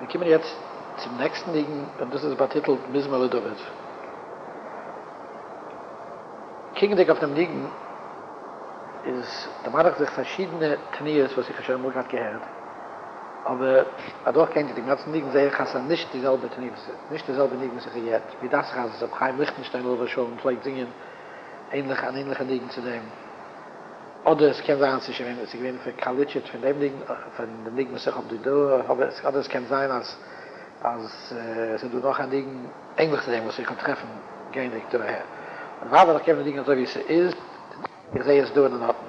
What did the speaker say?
Wir kommen jetzt zum nächsten Ding, und das ist betitelt Mizmor David. Kicken auf dem Liegen ist, da macht sich verschiedene Taniers, was ich schon mal gerade gehört. Aber doch kennt ihr den ganzen Liegen sehr, dass er nicht dieselbe Taniers, nicht dieselbe Liegen sich jetzt. Wie das heißt, es auf Chaim Lichtenstein oder schon vielleicht singen, ähnliche Liegen zu dem. Oder es kann sein, sich wenn für Kalitschit von dem Liegen, von dem Liegen, was ich auf die Dörr habe, es kann sein, als sie du noch ein Liegen, ähnlich zu dem, was ich kann treffen, gehen nicht daher. Und weil wir noch keine Dinge so wie sie ist, ich sehe es durch und ab.